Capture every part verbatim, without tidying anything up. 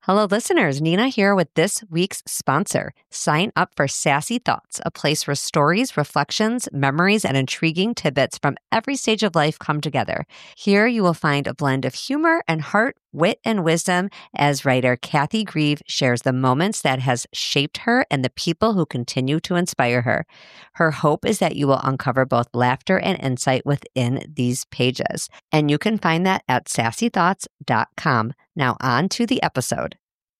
Hello, listeners. Nina here with this week's sponsor. Sign up for Sassy Thoughts, a place where stories, reflections, memories, and intriguing tidbits from every stage of life come together. Here you will find a blend of humor and heart, wit and wisdom as writer Kathy Grieve shares the moments that has shaped her and the people who continue to inspire her. Her hope is that you will uncover both laughter and insight within these pages. And you can find that at sassy thoughts dot com. Now on to the episode.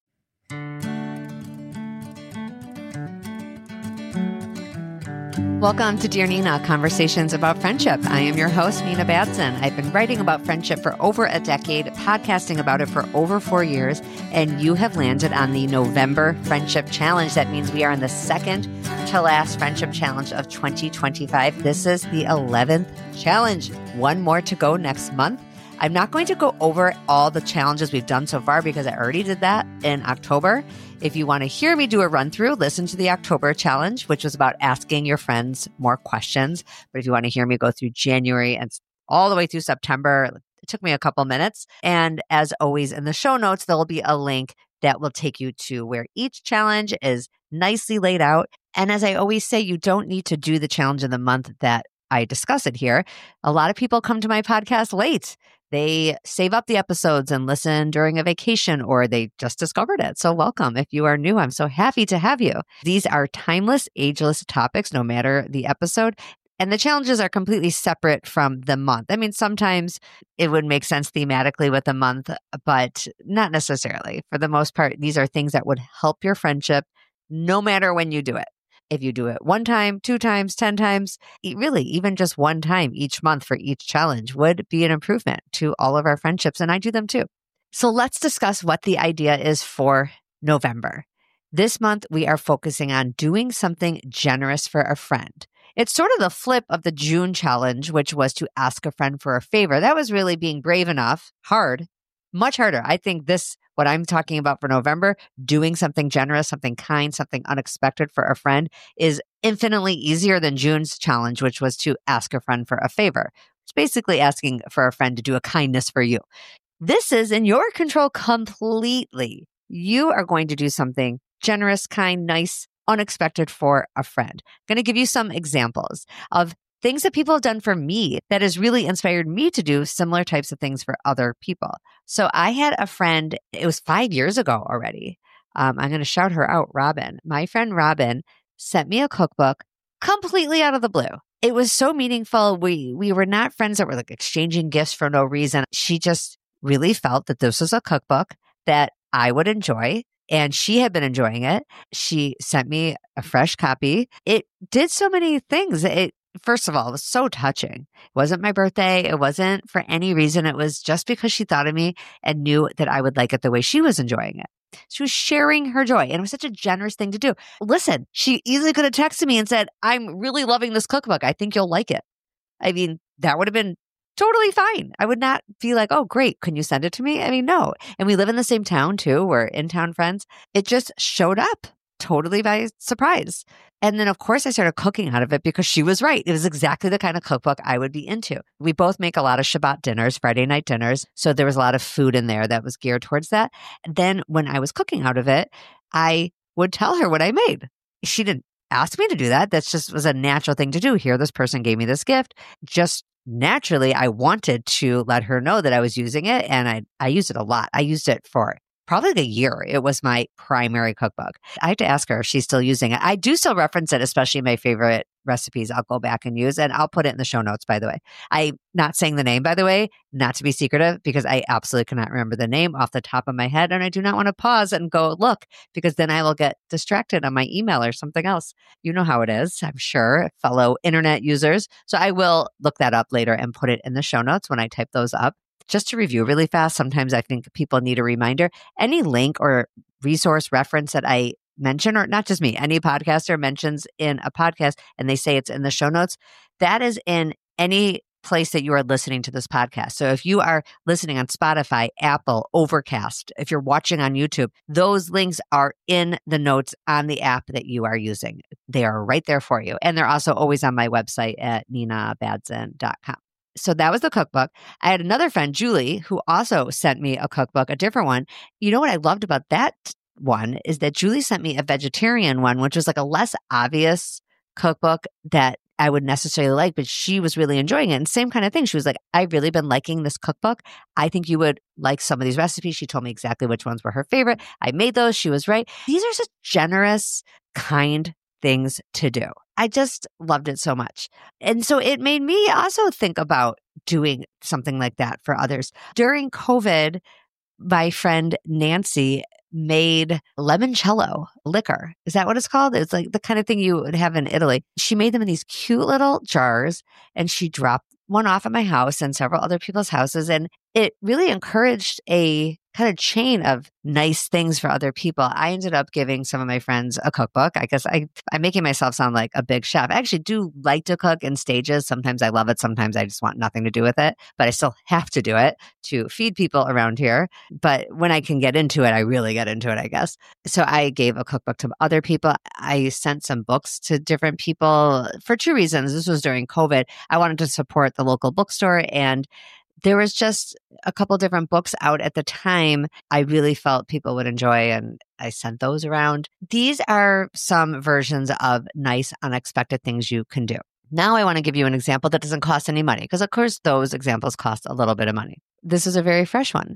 Welcome to Dear Nina, Conversations About Friendship. I am your host, Nina Badson. I've been writing about friendship for over a decade, podcasting about it for over four years, and you have landed on the November Friendship Challenge. That means we are in the second to last Friendship Challenge of twenty twenty-five. This is the eleventh challenge. One more to go next month. I'm not going to go over all the challenges we've done so far because I already did that in October. If you want to hear me do a run through, listen to the October challenge, which was about asking your friends more questions. But if you want to hear me go through January and all the way through September, it took me a couple minutes. And as always, in the show notes, there will be a link that will take you to where each challenge is nicely laid out. And as I always say, you don't need to do the challenge in the month that I discuss it here. A lot of people come to my podcast late. They save up the episodes and listen during a vacation, or they just discovered it. So welcome. If you are new, I'm so happy to have you. These are timeless, ageless topics, no matter the episode. And the challenges are completely separate from the month. I mean, sometimes it would make sense thematically with the month, but not necessarily. For the most part, these are things that would help your friendship no matter when you do it. If you do it one time, two times, ten times, really even just one time each month for each challenge would be an improvement to all of our friendships. And I do them too. So let's discuss what the idea is for November. This month, we are focusing on doing something generous for a friend. It's sort of the flip of the June challenge, which was to ask a friend for a favor. That was really being brave enough, hard, much harder. I think this, what I'm talking about for November, doing something generous, something kind, something unexpected for a friend is infinitely easier than June's challenge, which was to ask a friend for a favor. It's basically asking for a friend to do a kindness for you. This is in your control completely. You are going to do something generous, kind, nice, unexpected for a friend. I'm going to give you some examples of things that people have done for me that has really inspired me to do similar types of things for other people. So I had a friend, it was five years ago already. Um, I'm going to shout her out, Robin. My friend Robin sent me a cookbook completely out of the blue. It was so meaningful. We we were not friends that were like exchanging gifts for no reason. She just really felt that this was a cookbook that I would enjoy. And she had been enjoying it. She sent me a fresh copy. It did so many things. It First of all, it was so touching. It wasn't my birthday. It wasn't for any reason. It was just because she thought of me and knew that I would like it the way she was enjoying it. She was sharing her joy, and it was such a generous thing to do. Listen, she easily could have texted me and said, I'm really loving this cookbook. I think you'll like it. I mean, that would have been totally fine. I would not be like, oh, great. Can you send it to me? I mean, no. And we live in the same town too. We're in-town friends. It just showed up totally by surprise. And then, of course, I started cooking out of it because she was right. It was exactly the kind of cookbook I would be into. We both make a lot of Shabbat dinners, Friday night dinners. So there was a lot of food in there that was geared towards that. Then when I was cooking out of it, I would tell her what I made. She didn't ask me to do that. That just was a natural thing to do. Here, this person gave me this gift. Just naturally, I wanted to let her know that I was using it. And I, I used it a lot. I used it for probably a year. It was my primary cookbook. I had to ask her if she's still using it. I do still reference it, especially my favorite recipes. I'll go back and use, and I'll put it in the show notes, by the way. I'm not saying the name, by the way, not to be secretive, because I absolutely cannot remember the name off the top of my head. And I do not want to pause and go look, because then I will get distracted on my email or something else. You know how it is, I'm sure, fellow internet users. So I will look that up later and put it in the show notes when I type those up. Just to review really fast, sometimes I think people need a reminder. Any link or resource reference that I mention, or not just me, any podcaster mentions in a podcast and they say it's in the show notes, that is in any place that you are listening to this podcast. So if you are listening on Spotify, Apple, Overcast, if you're watching on YouTube, those links are in the notes on the app that you are using. They are right there for you. And they're also always on my website at nina badson dot com. So that was the cookbook. I had another friend, Julie, who also sent me a cookbook, a different one. You know what I loved about that one is that Julie sent me a vegetarian one, which was like a less obvious cookbook that I would necessarily like, but she was really enjoying it. And same kind of thing. She was like, I've really been liking this cookbook. I think you would like some of these recipes. She told me exactly which ones were her favorite. I made those. She was right. These are such generous, kind things to do. I just loved it so much. And so it made me also think about doing something like that for others. During COVID, my friend Nancy made limoncello liquor. Is that what it's called? It's like the kind of thing you would have in Italy. She made them in these cute little jars and she dropped one off at my house and several other people's houses. And it really encouraged a kind of chain of nice things for other people. I ended up giving some of my friends a cookbook. I guess I, I'm making myself sound like a big chef. I actually do like to cook in stages. Sometimes I love it. Sometimes I just want nothing to do with it, but I still have to do it to feed people around here. But when I can get into it, I really get into it, I guess. So I gave a cookbook to other people. I sent some books to different people for two reasons. This was during COVID. I wanted to support the local bookstore, and there was just a couple different books out at the time I really felt people would enjoy, and I sent those around. These are some versions of nice, unexpected things you can do. Now I want to give you an example that doesn't cost any money, because of course those examples cost a little bit of money. This is a very fresh one.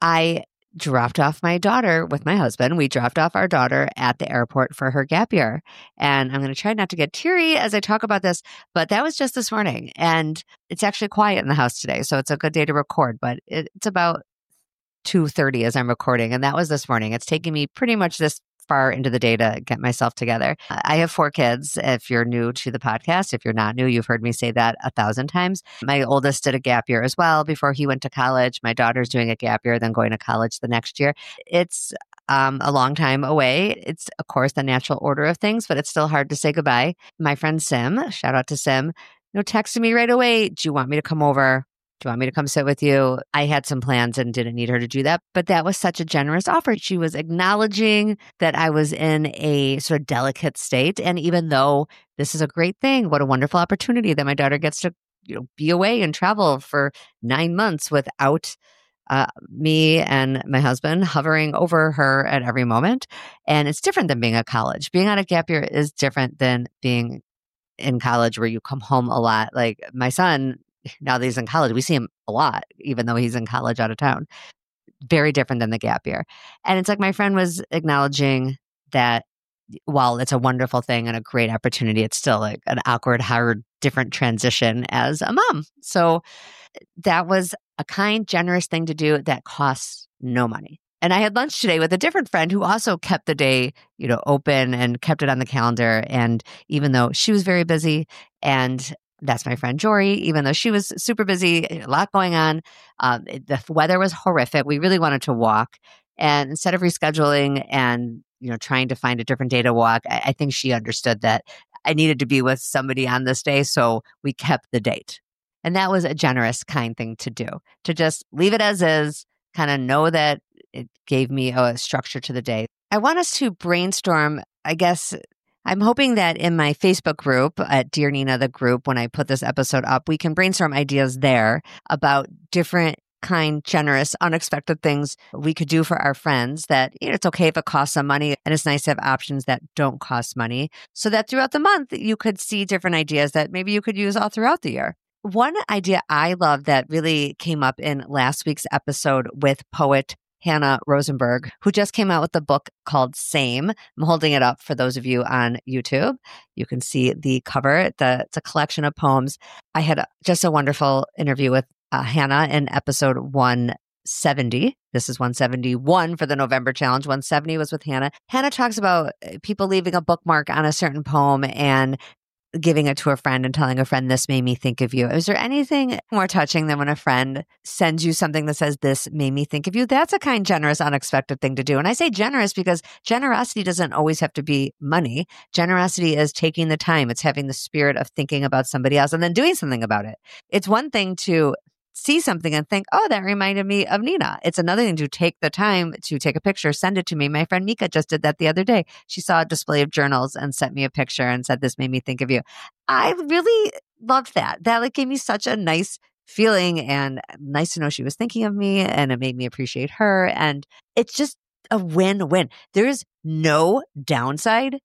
I dropped off my daughter with my husband. We dropped off our daughter at the airport for her gap year. And I'm going to try not to get teary as I talk about this, but that was just this morning. And it's actually quiet in the house today. So it's a good day to record, but it's about two thirty as I'm recording. And that was this morning. It's taking me pretty much this far into the day to get myself together. I have four kids. If you're new to the podcast, if you're not new, you've heard me say that a thousand times. My oldest did a gap year as well before he went to college. My daughter's doing a gap year, then going to college the next year. It's um, a long time away. It's, of course, the natural order of things, but it's still hard to say goodbye. My friend Sim, shout out to Sim, you know, texted me right away. Do you want me to come over? Do you want me to come sit with you? I had some plans and didn't need her to do that, but that was such a generous offer. She was acknowledging that I was in a sort of delicate state. And even though this is a great thing, what a wonderful opportunity that my daughter gets to, you know, be away and travel for nine months without uh, me and my husband hovering over her at every moment. And it's different than being at college. Being on a gap year is different than being in college where you come home a lot. Like my son, now that he's in college, we see him a lot, even though he's in college out of town. Very different than the gap year. And it's like my friend was acknowledging that while it's a wonderful thing and a great opportunity, it's still like an awkward, hard, different transition as a mom. So that was a kind, generous thing to do that costs no money. And I had lunch today with a different friend who also kept the day, you know, open and kept it on the calendar. And even though she was very busy, and that's my friend Jory, even though she was super busy, a lot going on. Um, the weather was horrific. We really wanted to walk. And instead of rescheduling and, you know, trying to find a different day to walk, I, I think she understood that I needed to be with somebody on this day. So we kept the date. And that was a generous, kind thing to do, to just leave it as is, kind of know that it gave me a structure to the day. I want us to brainstorm, I guess. I'm hoping that in my Facebook group at Dear Nina, the group, when I put this episode up, we can brainstorm ideas there about different kind, generous, unexpected things we could do for our friends that, you know, it's okay if it costs some money, and it's nice to have options that don't cost money, so that throughout the month, you could see different ideas that maybe you could use all throughout the year. One idea I love that really came up in last week's episode with poet Hannah Rosenberg, who just came out with a book called Same. I'm holding it up for those of you on YouTube. You can see the cover. The, it's a collection of poems. I had a, just a wonderful interview with uh, Hannah in episode one seventy. This is one seventy-one for the November challenge. one seventy was with Hannah. Hannah talks about people leaving a bookmark on a certain poem and giving it to a friend and telling a friend, this made me think of you. Is there anything more touching than when a friend sends you something that says, this made me think of you? That's a kind, generous, unexpected thing to do. And I say generous because generosity doesn't always have to be money. Generosity is taking the time. It's having the spirit of thinking about somebody else and then doing something about it. It's one thing to see something and think, oh, that reminded me of Nina. It's another thing to take the time to take a picture, send it to me. My friend Mika just did that the other day. She saw a display of journals and sent me a picture and said, this made me think of you. I really loved that. That like gave me such a nice feeling, and nice to know she was thinking of me, and it made me appreciate her. And it's just a win-win. There's no downside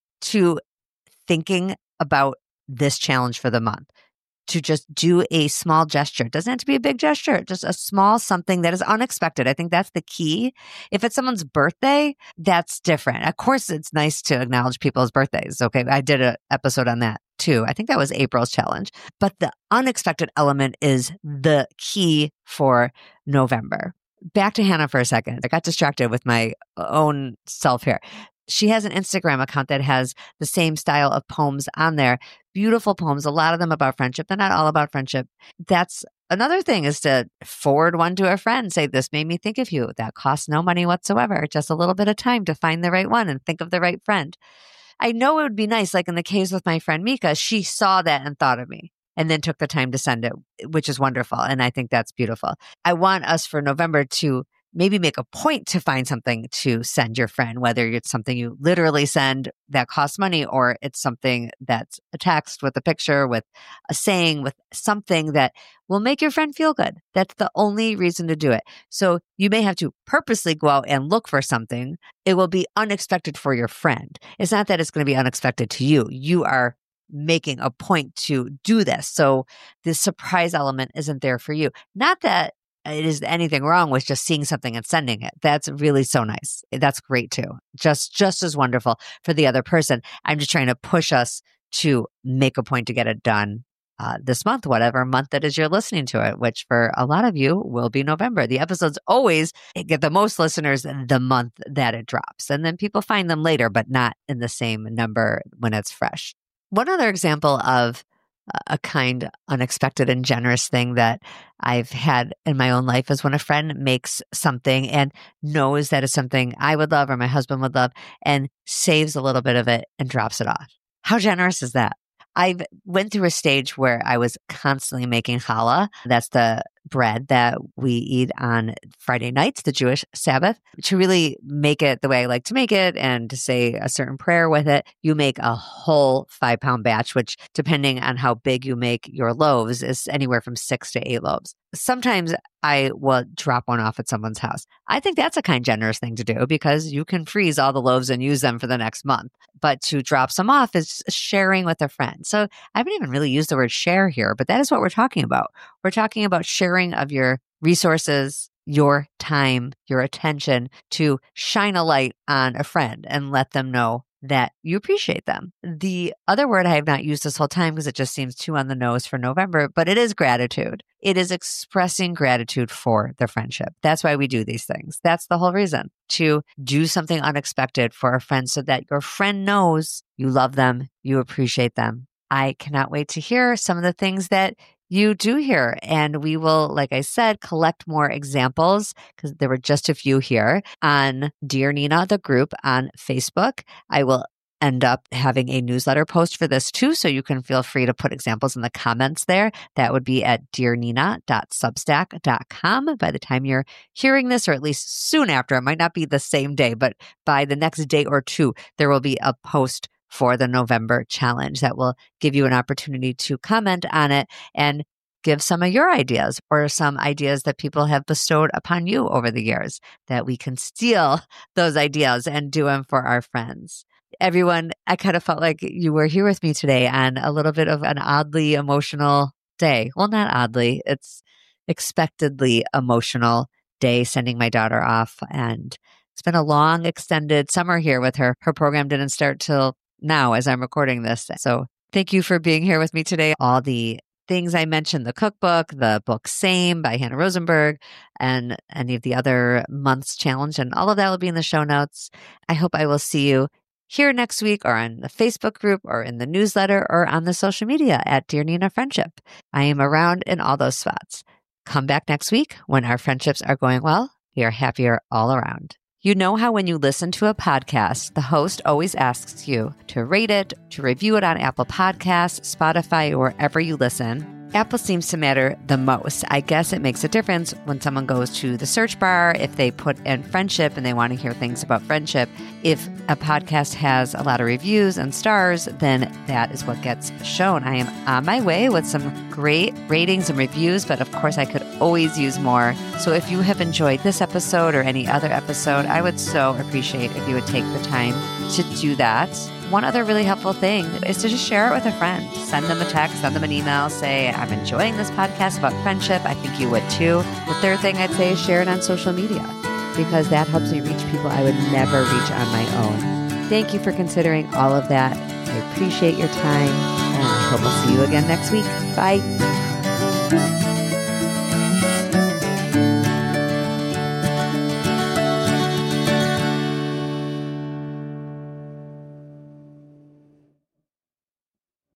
to thinking about this challenge for the month. To just do a small gesture. It doesn't have to be a big gesture, just a small something that is unexpected. I think that's the key. If it's someone's birthday, that's different. Of course, it's nice to acknowledge people's birthdays. Okay. I did an episode on that too. I think that was April's challenge. But the unexpected element is the key for November. Back to Hannah for a second. I got distracted with my own self here. She has an Instagram account that has the same style of poems on there. Beautiful poems, a lot of them about friendship. They're not all about friendship. That's another thing, is to forward one to a friend. Say, this made me think of you. That costs no money whatsoever. Just a little bit of time to find the right one and think of the right friend. I know it would be nice, like in the case with my friend Mika, she saw that and thought of me and then took the time to send it, which is wonderful. And I think that's beautiful. I want us for November to maybe make a point to find something to send your friend, whether it's something you literally send that costs money, or it's something that's a text with a picture, with a saying, with something that will make your friend feel good. That's the only reason to do it. So you may have to purposely go out and look for something. It will be unexpected for your friend. It's not that it's going to be unexpected to you. You are making a point to do this. So the surprise element isn't there for you. Not that it is anything wrong with just seeing something and sending it. That's really so nice. That's great too. Just, just as wonderful for the other person. I'm just trying to push us to make a point to get it done uh, this month, whatever month that is you're listening to it, which for a lot of you will be November. The episodes always get the most listeners the month that it drops. And then people find them later, but not in the same number when it's fresh. One other example of a kind, unexpected, and generous thing that I've had in my own life is when a friend makes something and knows that it's something I would love or my husband would love and saves a little bit of it and drops it off. How generous is that? I went through a stage where I was constantly making challah. That's the bread that we eat on Friday nights, the Jewish Sabbath. To really make it the way I like to make it and to say a certain prayer with it, you make a whole five pound batch, which depending on how big you make your loaves is anywhere from six to eight loaves. Sometimes I will drop one off at someone's house. I think that's a kind, generous thing to do because you can freeze all the loaves and use them for the next month. But to drop some off is sharing with a friend. So I haven't even really used the word share here, but that is what we're talking about. We're talking about sharing of your resources, your time, your attention to shine a light on a friend and let them know that you appreciate them. The other word I have not used this whole time because it just seems too on the nose for November, but it is gratitude. It is expressing gratitude for the friendship. That's why we do these things. That's the whole reason, to do something unexpected for a friend so that your friend knows you love them, you appreciate them. I cannot wait to hear some of the things that you do here. And we will, like I said, collect more examples because there were just a few here on Dear Nina, the group on Facebook. I will end up having a newsletter post for this too, so you can feel free to put examples in the comments there. That would be at dear nina dot substack dot com. By the time you're hearing this, or at least soon after, it might not be the same day, but by the next day or two, there will be a post for the November challenge that will give you an opportunity to comment on it and give some of your ideas or some ideas that people have bestowed upon you over the years, that we can steal those ideas and do them for our friends. Everyone, I kind of felt like you were here with me today on a little bit of an oddly emotional day. Well, not oddly, it's expectedly emotional day sending my daughter off. And it's been a long, extended summer here with her. Her program didn't start till now as I'm recording this. So thank you for being here with me today. All the things I mentioned, the cookbook, the book Same by Hannah Rosenberg, and any of the other month's challenge, and all of that will be in the show notes. I hope I will see you here next week or on the Facebook group or in the newsletter or on the social media at Dear Nina Friendship. I am around in all those spots. Come back next week when our friendships are going well. We are happier all around. You know how when you listen to a podcast, the host always asks you to rate it, to review it on Apple Podcasts, Spotify, or wherever you listen. Apple seems to matter the most. I guess it makes a difference when someone goes to the search bar, if they put in friendship and they want to hear things about friendship. If a podcast has a lot of reviews and stars, then that is what gets shown. I am on my way with some great ratings and reviews, but of course I could always use more. So if you have enjoyed this episode or any other episode, I would so appreciate if you would take the time to do that. One other really helpful thing is to just share it with a friend. Send them a text, send them an email, say, I'm enjoying this podcast about friendship. I think you would too. The third thing I'd say is share it on social media, because that helps me reach people I would never reach on my own. Thank you for considering all of that. I appreciate your time, and I hope I'll see you again next week. Bye.